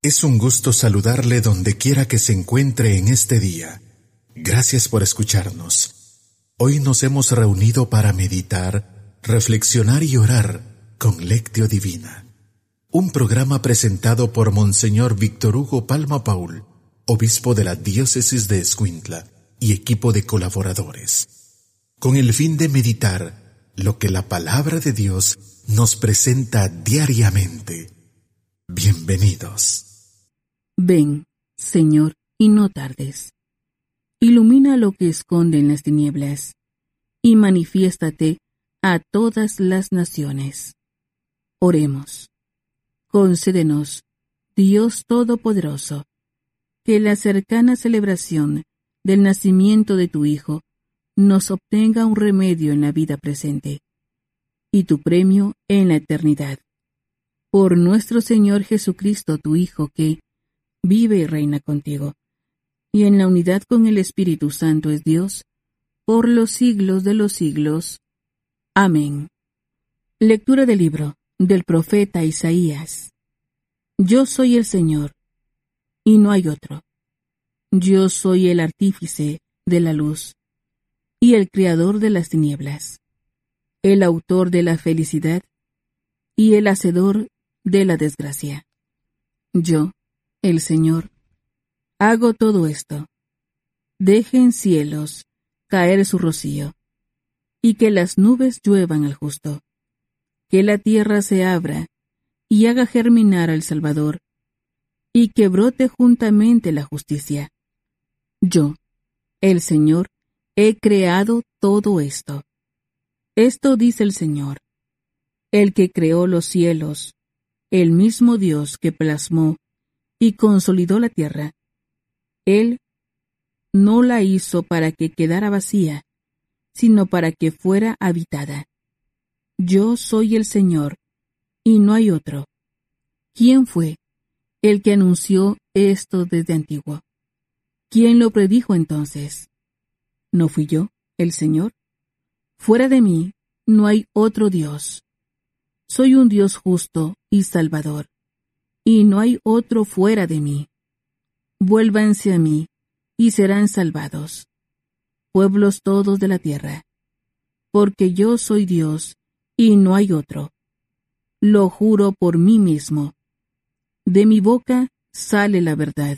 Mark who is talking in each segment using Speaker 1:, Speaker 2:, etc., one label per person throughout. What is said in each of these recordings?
Speaker 1: Es un gusto saludarle donde quiera que se encuentre en este día. Gracias por escucharnos. Hoy nos hemos reunido para meditar, reflexionar y orar con Lectio Divina. Un programa presentado por Monseñor Víctor Hugo Palma Paul, obispo de la diócesis de Escuintla y equipo de colaboradores, con el fin de meditar lo que la palabra de Dios nos presenta diariamente. Bienvenidos.
Speaker 2: Ven, Señor, y no tardes. Ilumina lo que esconde en las tinieblas, y manifiéstate a todas las naciones. Oremos. Concédenos, Dios Todopoderoso, que la cercana celebración del nacimiento de tu Hijo nos obtenga un remedio en la vida presente, y tu premio en la eternidad. Por nuestro Señor Jesucristo, tu Hijo, que vive y reina contigo, y en la unidad con el Espíritu Santo es Dios, por los siglos de los siglos. Amén. Lectura del libro del profeta Isaías. Yo soy el Señor, y no hay otro. Yo soy el artífice de la luz, y el creador de las tinieblas, el autor de la felicidad, y el hacedor de la desgracia. Yo, el Señor, hago todo esto. Dejen cielos caer su rocío, y que las nubes lluevan al justo. Que la tierra se abra, y haga germinar al Salvador, y que brote juntamente la justicia. Yo, el Señor, he creado todo esto. Esto dice el Señor, el que creó los cielos, el mismo Dios que plasmó y consolidó la tierra. Él no la hizo para que quedara vacía, sino para que fuera habitada. Yo soy el Señor, y no hay otro. ¿Quién fue el que anunció esto desde antiguo? ¿Quién lo predijo entonces? ¿No fui yo, el Señor? Fuera de mí no hay otro Dios. Soy un Dios justo y salvador, y no hay otro fuera de mí. Vuélvanse a mí, y serán salvados, pueblos todos de la tierra, porque yo soy Dios, y no hay otro. Lo juro por mí mismo. De mi boca sale la verdad,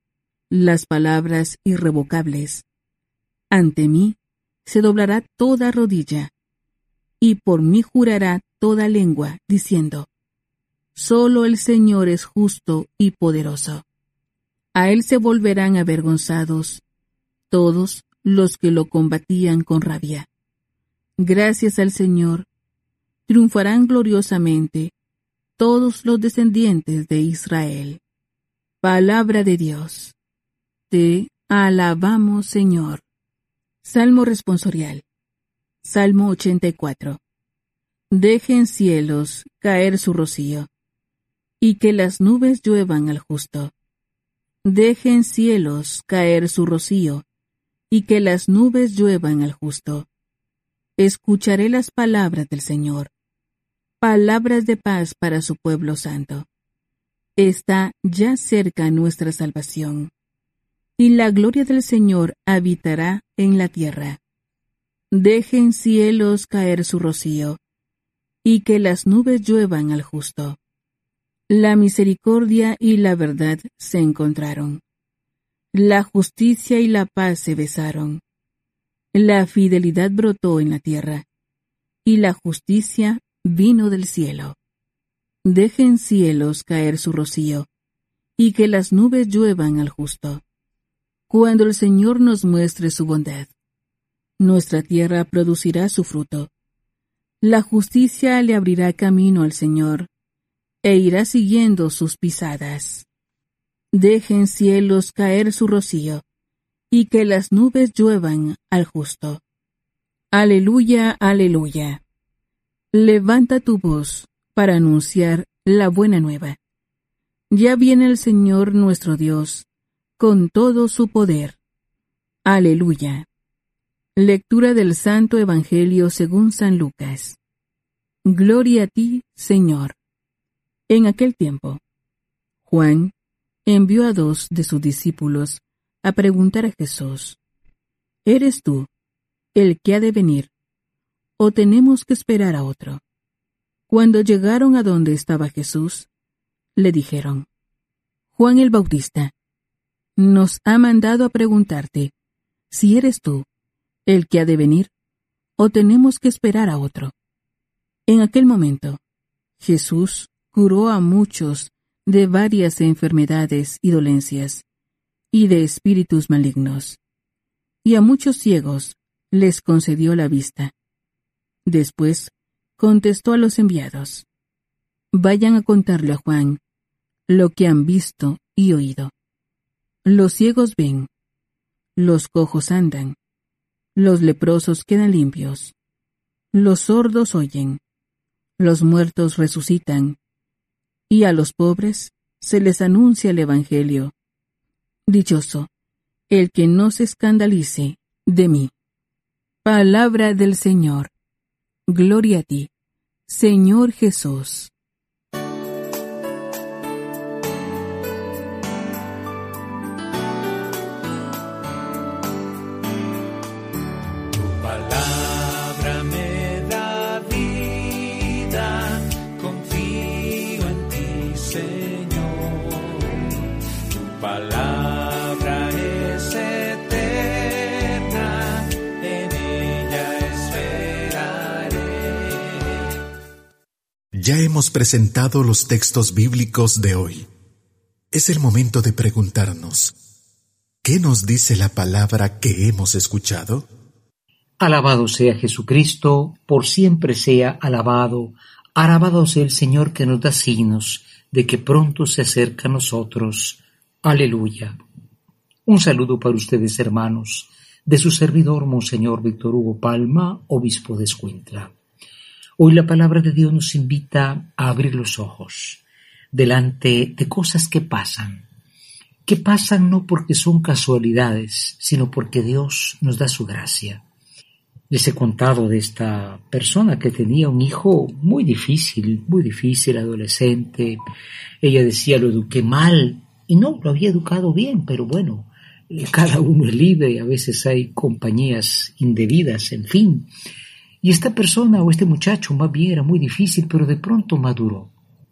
Speaker 2: las palabras irrevocables. Ante mí se doblará toda rodilla, y por mí jurará toda lengua, diciendo: solo el Señor es justo y poderoso. A él se volverán avergonzados todos los que lo combatían con rabia. Gracias al Señor, triunfarán gloriosamente todos los descendientes de Israel. Palabra de Dios. Te alabamos, Señor. Salmo responsorial. Salmo 84. Dejen cielos caer su rocío, y que las nubes lluevan al justo. Dejen cielos caer su rocío, y que las nubes lluevan al justo. Escucharé las palabras del Señor, palabras de paz para su pueblo santo. Está ya cerca nuestra salvación, y la gloria del Señor habitará en la tierra. Dejen cielos caer su rocío, y que las nubes lluevan al justo. La misericordia y la verdad se encontraron. La justicia y la paz se besaron. La fidelidad brotó en la tierra, y la justicia vino del cielo. Dejen cielos caer su rocío, y que las nubes lluevan al justo. Cuando el Señor nos muestre su bondad, nuestra tierra producirá su fruto. La justicia le abrirá camino al Señor, e irá siguiendo sus pisadas. Dejen cielos caer su rocío, y que las nubes lluevan al justo. Aleluya, aleluya. Levanta tu voz para anunciar la buena nueva. Ya viene el Señor nuestro Dios, con todo su poder. Aleluya. Lectura del Santo Evangelio según San Lucas. Gloria a ti, Señor. En aquel tiempo, Juan envió a 2 de sus discípulos a preguntar a Jesús: ¿Eres tú el que ha de venir, o tenemos que esperar a otro? Cuando llegaron a donde estaba Jesús, le dijeron: Juan el Bautista nos ha mandado a preguntarte si eres tú el que ha de venir, o tenemos que esperar a otro. En aquel momento, Jesús curó a muchos de varias enfermedades y dolencias, y de espíritus malignos, y a muchos ciegos les concedió la vista. Después contestó a los enviados: Vayan a contarle a Juan lo que han visto y oído. Los ciegos ven, los cojos andan, los leprosos quedan limpios, los sordos oyen, los muertos resucitan, y a los pobres se les anuncia el Evangelio. Dichoso el que no se escandalice de mí. Palabra del Señor. Gloria a ti, Señor Jesús.
Speaker 3: Palabra me da vida, confío en ti, Señor. Tu palabra es eterna, en ella esperaré.
Speaker 1: Ya hemos presentado los textos bíblicos de hoy. Es el momento de preguntarnos: ¿qué nos dice la palabra que hemos escuchado?
Speaker 4: Alabado sea Jesucristo, por siempre sea alabado. Alabado sea el Señor que nos da signos de que pronto se acerca a nosotros. Aleluya. Un saludo para ustedes, hermanos, de su servidor, Monseñor Víctor Hugo Palma, obispo de Escuintla. Hoy la palabra de Dios nos invita a abrir los ojos delante de cosas que pasan no porque son casualidades, sino porque Dios nos da su gracia. Les he contado de esta persona que tenía un hijo muy difícil, adolescente. Ella decía: lo eduqué mal, y no, lo había educado bien, pero bueno, cada uno es libre y a veces hay compañías indebidas, en fin. Y esta persona o este muchacho más bien era muy difícil, pero de pronto maduró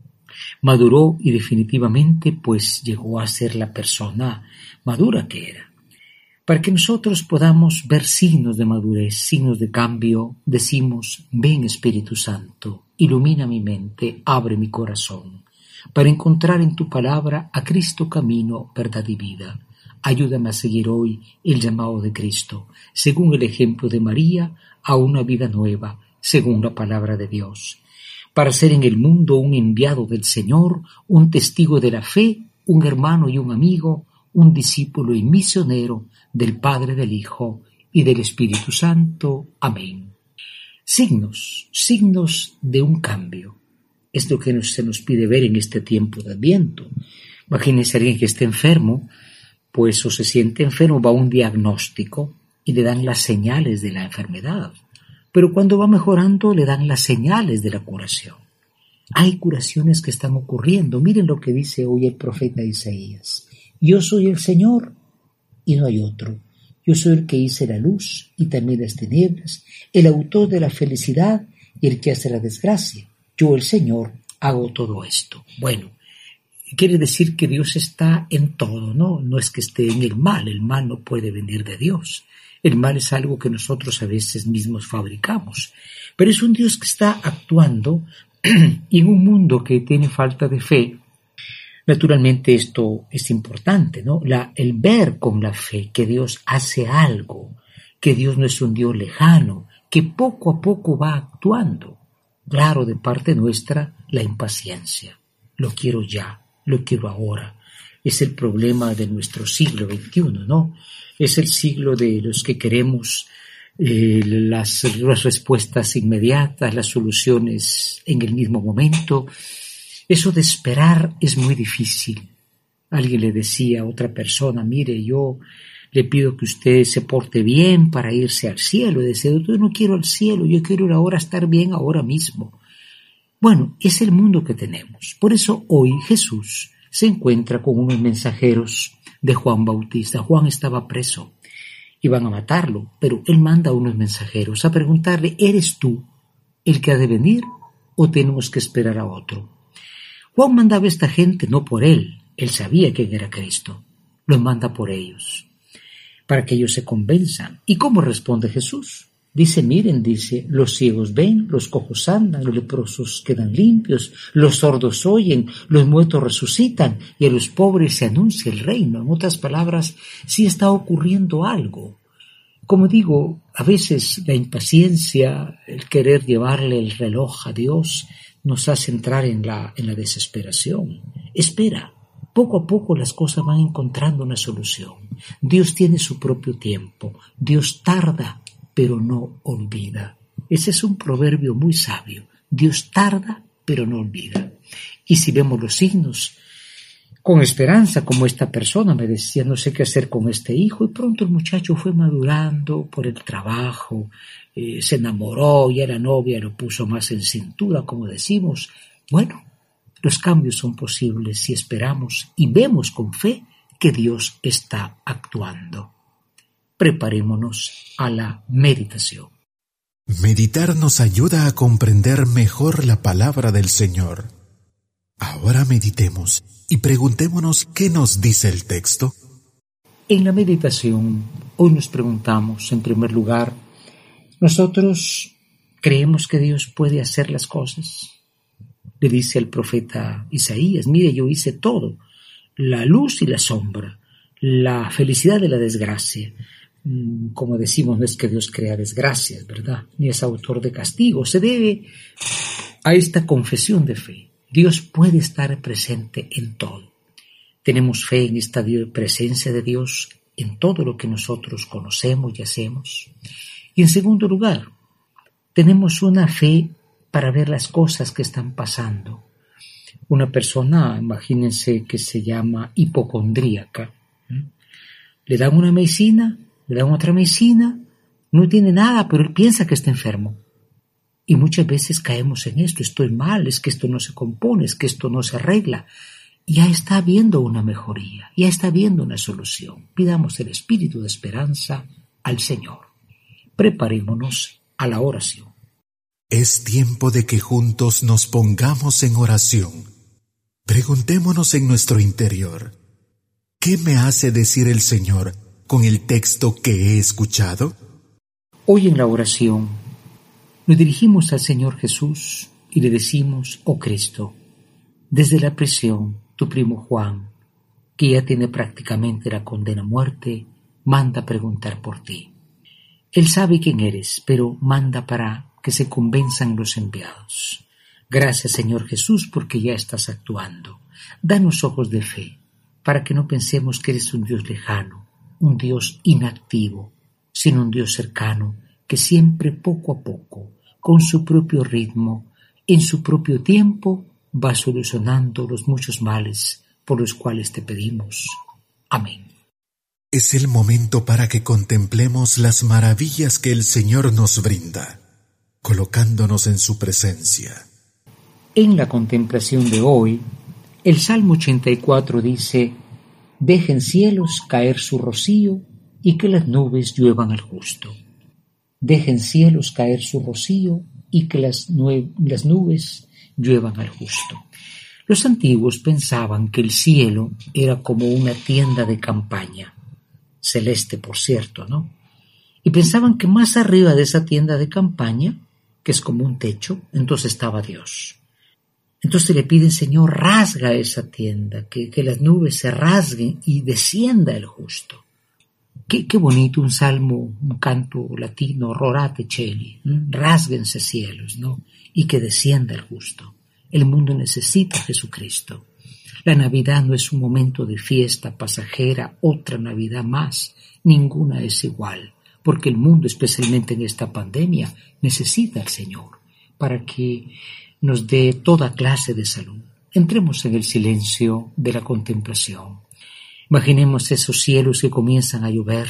Speaker 4: y definitivamente pues llegó a ser la persona madura que era. Para que nosotros podamos ver signos de madurez, signos de cambio, decimos: ven Espíritu Santo, ilumina mi mente, abre mi corazón, para encontrar en tu palabra a Cristo camino, verdad y vida. Ayúdame a seguir hoy el llamado de Cristo, según el ejemplo de María, a una vida nueva, según la palabra de Dios, para ser en el mundo un enviado del Señor, un testigo de la fe, un hermano y un amigo, un discípulo y misionero del Padre, del Hijo y del Espíritu Santo. Amén. Signos de un cambio. Es lo que se nos pide ver en este tiempo de Adviento. Imagínense a alguien que esté enfermo, pues o se siente enfermo, va a un diagnóstico y le dan las señales de la enfermedad. Pero cuando va mejorando, le dan las señales de la curación. Hay curaciones que están ocurriendo. Miren lo que dice hoy el profeta Isaías: yo soy el Señor y no hay otro. Yo soy el que hice la luz y también las tinieblas, el autor de la felicidad y el que hace la desgracia. Yo, el Señor, hago todo esto. Bueno, quiere decir que Dios está en todo, ¿no? No es que esté en el mal no puede venir de Dios. El mal es algo que nosotros a veces mismos fabricamos, pero es un Dios que está actuando y en un mundo que tiene falta de fe. Naturalmente esto es importante, ¿no? El ver con la fe que Dios hace algo, que Dios no es un Dios lejano, que poco a poco va actuando. Claro, de parte nuestra, la impaciencia. Lo quiero ya, lo quiero ahora. Es el problema de nuestro siglo XXI, ¿no? Es el siglo de los que queremos las respuestas inmediatas, las soluciones en el mismo momento. Eso de esperar es muy difícil. Alguien le decía a otra persona: mire, yo le pido que usted se porte bien para irse al cielo. Y decía: yo no quiero al cielo, yo quiero ir ahora a estar bien ahora mismo. Bueno, es el mundo que tenemos. Por eso hoy Jesús se encuentra con unos mensajeros de Juan Bautista. Juan estaba preso, iban a matarlo, pero él manda a unos mensajeros a preguntarle: ¿eres tú el que ha de venir o tenemos que esperar a otro? Juan mandaba a esta gente no por él sabía quién era Cristo, los manda por ellos, para que ellos se convenzan. ¿Y cómo responde Jesús? Dice: miren, los ciegos ven, los cojos andan, los leprosos quedan limpios, los sordos oyen, los muertos resucitan y a los pobres se anuncia el reino. En otras palabras, sí está ocurriendo algo. Como digo, a veces la impaciencia, el querer llevarle el reloj a Dios, nos hace entrar en la desesperación. Espera, poco a poco las cosas van encontrando una solución. Dios tiene su propio tiempo, Dios tarda, pero no olvida. Ese es un proverbio muy sabio. Dios tarda, pero no olvida. Y si vemos los signos, con esperanza, como esta persona me decía: no sé qué hacer con este hijo, y pronto el muchacho fue madurando por el trabajo, se enamoró, ya la novia lo puso más en cintura, como decimos. Bueno, los cambios son posibles si esperamos y vemos con fe que Dios está actuando. Preparémonos a la meditación.
Speaker 1: Meditar nos ayuda a comprender mejor la palabra del Señor. Ahora meditemos y preguntémonos qué nos dice el texto.
Speaker 4: En la meditación, hoy nos preguntamos, en primer lugar, ¿nosotros creemos que Dios puede hacer las cosas? Le dice el profeta Isaías: mire, yo hice todo, la luz y la sombra, la felicidad y la desgracia. Como decimos, no es que Dios crea desgracias, ¿verdad? Ni es autor de castigo. Se debe a esta confesión de fe. Dios puede estar presente en todo. Tenemos fe en esta presencia de Dios en todo lo que nosotros conocemos y hacemos. Y en segundo lugar, tenemos una fe para ver las cosas que están pasando. Una persona, imagínense, que se llama hipocondríaca. Le dan una medicina, le dan otra medicina, no tiene nada, pero él piensa que está enfermo. Y muchas veces caemos en esto: estoy mal, es que esto no se compone, es que esto no se arregla. Ya está habiendo una mejoría, ya está habiendo una solución. Pidamos el espíritu de esperanza al Señor. Preparémonos a la oración.
Speaker 1: Es tiempo de que juntos nos pongamos en oración. Preguntémonos en nuestro interior: ¿qué me hace decir el Señor con el texto que he escuchado?
Speaker 4: Hoy en la oración nos dirigimos al Señor Jesús y le decimos: oh Cristo, desde la prisión, tu primo Juan, que ya tiene prácticamente la condena a muerte, manda preguntar por ti. Él sabe quién eres, pero manda para que se convenzan los enviados. Gracias, Señor Jesús, porque ya estás actuando. Danos ojos de fe, para que no pensemos que eres un Dios lejano, un Dios inactivo, sino un Dios cercano, que siempre, poco a poco, con su propio ritmo, en su propio tiempo, va solucionando los muchos males por los cuales te pedimos. Amén.
Speaker 1: Es el momento para que contemplemos las maravillas que el Señor nos brinda, colocándonos en su presencia.
Speaker 4: En la contemplación de hoy, el Salmo 84 dice: dejen cielos caer su rocío y que las nubes lluevan al justo. Dejen cielos caer su rocío y que las nubes lluevan al justo. Los antiguos pensaban que el cielo era como una tienda de campaña, celeste por cierto, ¿no? Y pensaban que más arriba de esa tienda de campaña, que es como un techo, entonces estaba Dios. Entonces le piden: Señor, rasga esa tienda, que las nubes se rasguen y descienda el justo. Qué bonito un salmo, un canto latino: Rorate Celi, rásguense cielos, ¿no? Y que descienda el justo. El mundo necesita a Jesucristo. La Navidad no es un momento de fiesta pasajera, otra Navidad más. Ninguna es igual, porque el mundo, especialmente en esta pandemia, necesita al Señor para que nos dé toda clase de salud. Entremos en el silencio de la contemplación. Imaginemos esos cielos que comienzan a llover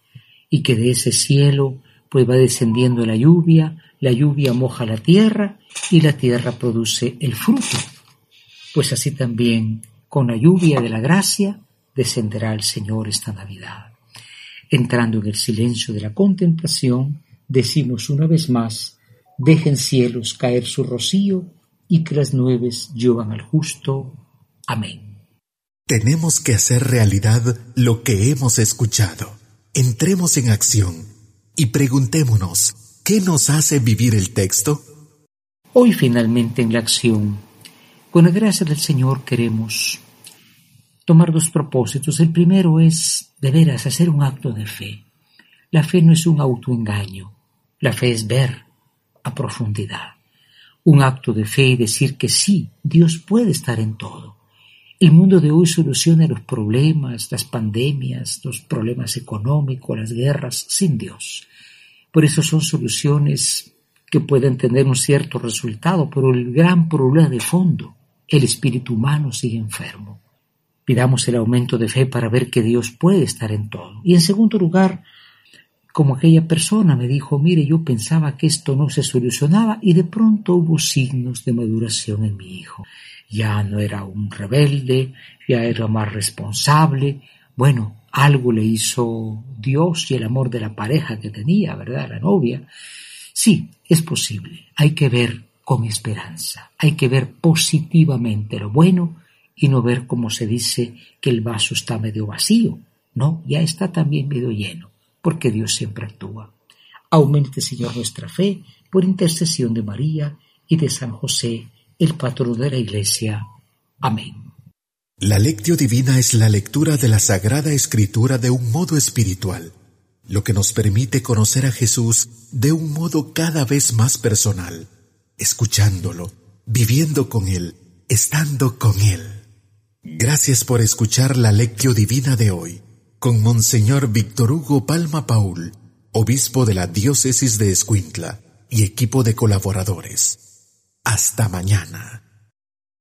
Speaker 4: y que de ese cielo pues va descendiendo la lluvia moja la tierra y la tierra produce el fruto. Pues así también con la lluvia de la gracia descenderá el Señor esta Navidad. Entrando en el silencio de la contemplación, decimos una vez más: dejen cielos caer su rocío y que las nubes lluevan al justo. Amén.
Speaker 1: Tenemos que hacer realidad lo que hemos escuchado. Entremos en acción y preguntémonos, ¿qué nos hace vivir el texto?
Speaker 4: Hoy finalmente en la acción, con la gracia del Señor, queremos tomar dos propósitos. El primero es, de veras, hacer un acto de fe. La fe no es un autoengaño. La fe es ver a profundidad. Un acto de fe y decir que sí, Dios puede estar en todo. El mundo de hoy soluciona los problemas, las pandemias, los problemas económicos, las guerras, sin Dios. Por eso son soluciones que pueden tener un cierto resultado, pero el gran problema de fondo, el espíritu humano sigue enfermo. Pidamos el aumento de fe para ver que Dios puede estar en todo. Y en segundo lugar, como aquella persona me dijo, mire, yo pensaba que esto no se solucionaba y de pronto hubo signos de maduración en mi hijo. Ya no era un rebelde, ya era más responsable. Bueno, algo le hizo Dios y el amor de la pareja que tenía, ¿verdad? La novia. Sí, es posible. Hay que ver con esperanza. Hay que ver positivamente lo bueno y no ver como se dice que el vaso está medio vacío. No, ya está también medio lleno, porque Dios siempre actúa. Aumente, Señor, nuestra fe por intercesión de María y de San José, el patrono de la Iglesia. Amén.
Speaker 1: La Lectio Divina es la lectura de la Sagrada Escritura de un modo espiritual, lo que nos permite conocer a Jesús de un modo cada vez más personal, escuchándolo, viviendo con Él, estando con Él. Gracias por escuchar la Lectio Divina de hoy, con Monseñor Víctor Hugo Palma Paul, obispo de la Diócesis de Escuintla y equipo de colaboradores. Hasta mañana.